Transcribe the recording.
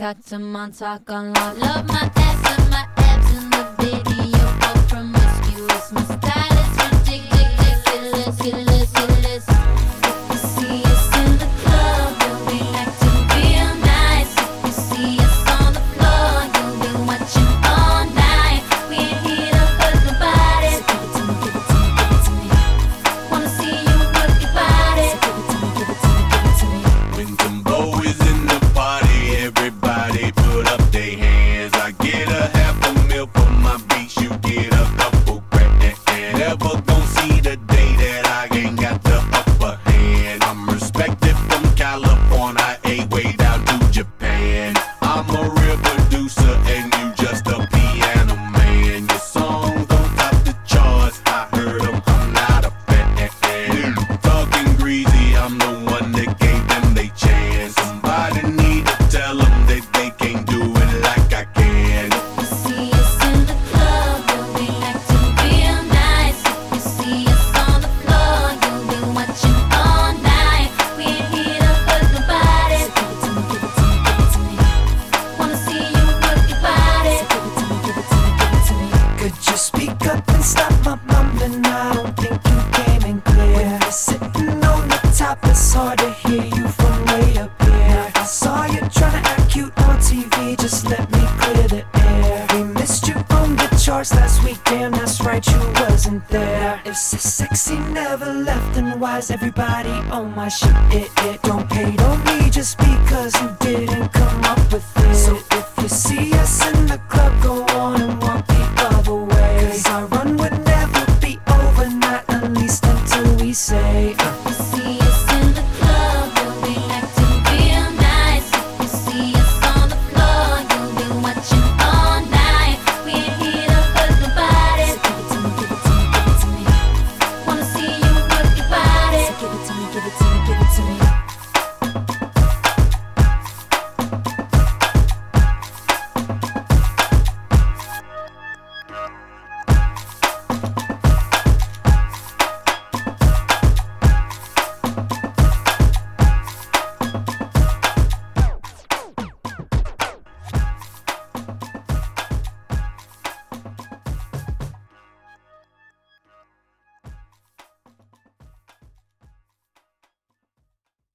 to Montauk unlocked. Love my ass and my abs in the video. All promiscuous. My style is ridiculous, ridiculous. If you see us in the club, you'll be acting real nice. If you see us on the floor, you'll be watching all night. We ain't here to hurt nobody. So give it to me, give it to me, give it to me. Wanna see you work your body. So give it to me, give it to me, give it to me. When Timbo is in the party, everybody put up their hands. I get a half a mil for my beats, you get a couple grand. Never gon' see the day that I ain't got the upper hand. I'm respected from California, way down to Japan. I'm a real producer and you just a piano man. Your songs don't top the charts, I heard them, I'm not a fan. Talking greasy, I'm the one that gave them they chance. Somebody need to tell them that they can't do it like I can. If you see us in the club, you'll be acting real nice. If you see us on the floor, you'll be watching all night. We ain't here to hurt nobody. So give it to me, give it to me, give it to me. Wanna see you work your body. So give it to me, give it to me, give it to me. Could you speak up and stop my mumbling? I don't think you came in clear. When you're sitting on the top, it's hard to hear you from way up here. I saw you trying to act cute on TV, just let me clear the air. We missed you on the charts last week, damn that's right, you wasn't there. If so sexy never left, then why's everybody on my shit? Don't hate on me just because you didn't come up with it. So if you see us in the club, go on and walk the other way. Cause our run would never be over, not at least until we say